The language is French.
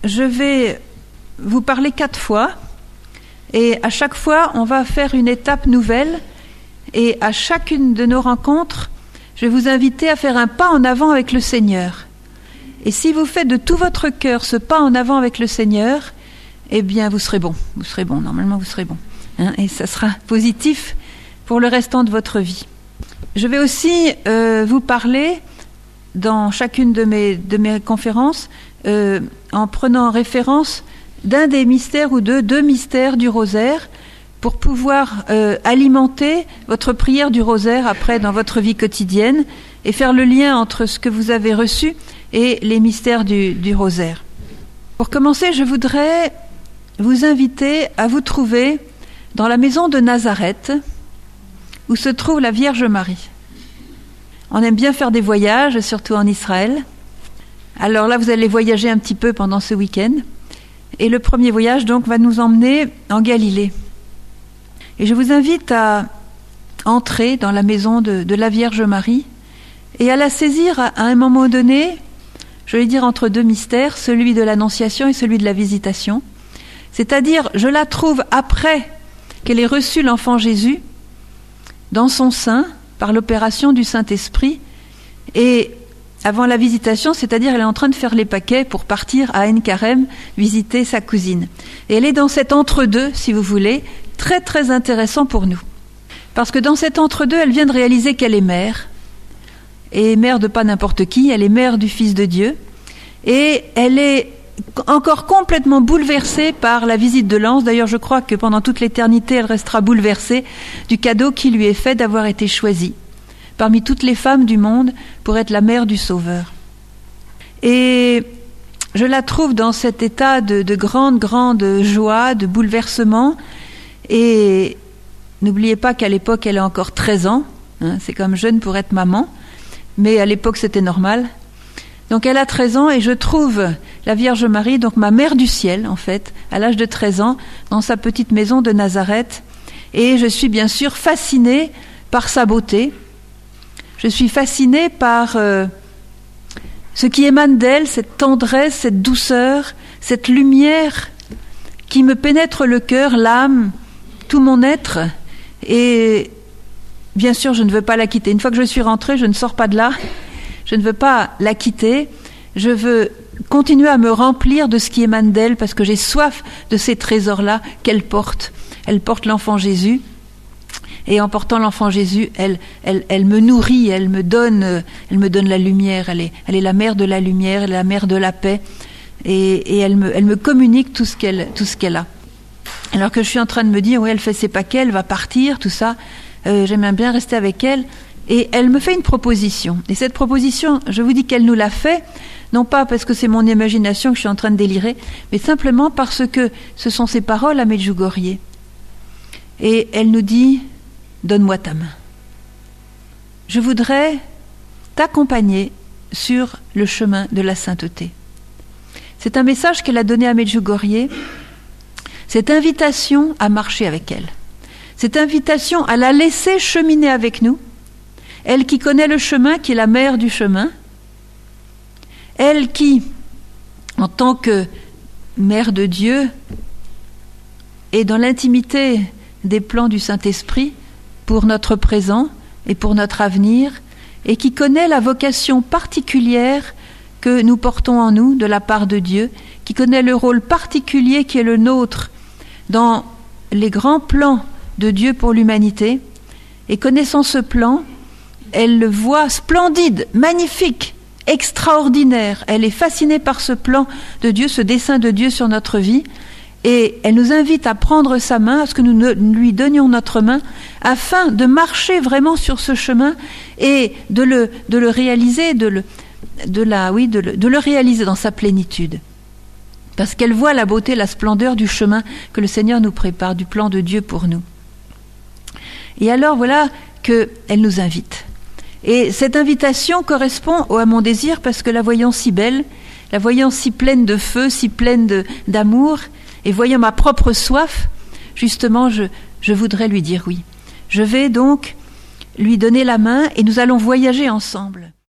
je vais vous parler 4 fois, et à chaque fois, on va faire une étape nouvelle, et à chacune de nos rencontres, je vais vous inviter à faire un pas en avant avec le Seigneur. Et si vous faites de tout votre cœur ce pas en avant avec le Seigneur, eh bien, vous serez bon. Vous serez bon, normalement, vous serez bon. Et ça sera positif pour le restant de votre vie. Je vais aussi vous parler, dans chacune de mes conférences, en prenant référence d'un des mystères ou de 2 mystères du rosaire, pour pouvoir alimenter votre prière du rosaire après dans votre vie quotidienne et faire le lien entre ce que vous avez reçu et les mystères du rosaire. Pour commencer, je voudrais vous inviter à vous trouver dans la maison de Nazareth, où se trouve la Vierge Marie. On aime bien faire des voyages, surtout en Israël. Alors là, vous allez voyager un petit peu pendant ce week-end. Et le premier voyage, donc, va nous emmener en Galilée. Et je vous invite à entrer dans la maison de la Vierge Marie et à la saisir à un moment donné, je vais dire entre 2 mystères, celui de l'Annonciation et celui de la Visitation. C'est-à-dire, je la trouve après qu'elle ait reçu l'enfant Jésus dans son sein par l'opération du Saint-Esprit, et avant la Visitation, c'est-à-dire elle est en train de faire les paquets pour partir à Ein-Carem visiter sa cousine. Et elle est dans cet entre-deux, si vous voulez, très très intéressant pour nous. Parce que dans cet entre-deux, elle vient de réaliser qu'elle est mère. Et mère de pas n'importe qui, elle est mère du Fils de Dieu. Et elle est encore complètement bouleversée par la visite de l'ange. D'ailleurs, je crois que pendant toute l'éternité, elle restera bouleversée du cadeau qui lui est fait d'avoir été choisie parmi toutes les femmes du monde pour être la mère du Sauveur. Et je la trouve dans cet état de grande joie, de bouleversement. Et n'oubliez pas qu'à l'époque, elle a encore 13 ans. C'est comme jeune pour être maman. Mais à l'époque, c'était normal. Donc elle a 13 ans et je trouve la Vierge Marie, donc ma mère du ciel, en fait, à l'âge de 13 ans, dans sa petite maison de Nazareth. Et je suis bien sûr fascinée par sa beauté. Je suis fascinée par ce qui émane d'elle, cette tendresse, cette douceur, cette lumière qui me pénètre le cœur, l'âme, tout mon être. Et bien sûr, je ne veux pas la quitter. Une fois que je suis rentrée, je ne sors pas de là. Je ne veux pas la quitter. Je veux continuer à me remplir de ce qui émane d'elle parce que j'ai soif de ces trésors-là qu'elle porte. Elle porte l'enfant Jésus. Et en portant l'enfant Jésus, elle me nourrit, elle me donne la lumière. Elle est la mère de la lumière, elle est la mère de la paix. Et elle me communique tout ce qu'elle a. Alors que je suis en train de me dire, oui, elle fait ses paquets, elle va partir, tout ça. J'aimerais bien rester avec elle. Et elle me fait une proposition. Et cette proposition, je vous dis qu'elle nous l'a fait, non pas parce que c'est mon imagination que je suis en train de délirer, mais simplement parce que ce sont ses paroles à Medjugorje. Et elle nous dit, donne-moi ta main. Je voudrais t'accompagner sur le chemin de la sainteté. C'est un message qu'elle a donné à Medjugorje, cette invitation à marcher avec elle, cette invitation à la laisser cheminer avec nous, elle qui connaît le chemin, qui est la mère du chemin, elle qui, en tant que mère de Dieu, est dans l'intimité des plans du Saint-Esprit pour notre présent et pour notre avenir, et qui connaît la vocation particulière que nous portons en nous de la part de Dieu, qui connaît le rôle particulier qui est le nôtre dans les grands plans de Dieu pour l'humanité, et connaissant ce plan, elle le voit splendide, magnifique, extraordinaire. Elle est fascinée par ce plan de Dieu, ce dessein de Dieu sur notre vie. Et elle nous invite à prendre sa main, à ce que nous lui donnions notre main, afin de marcher vraiment sur ce chemin et de le réaliser, de le réaliser dans sa plénitude. Parce qu'elle voit la beauté, la splendeur du chemin que le Seigneur nous prépare, du plan de Dieu pour nous. Et alors voilà qu'elle nous invite. Et cette invitation correspond à mon désir parce que la voyant si belle, la voyant si pleine de feu, si pleine d'amour, et voyant ma propre soif, justement, je voudrais lui dire oui. Je vais donc lui donner la main et nous allons voyager ensemble.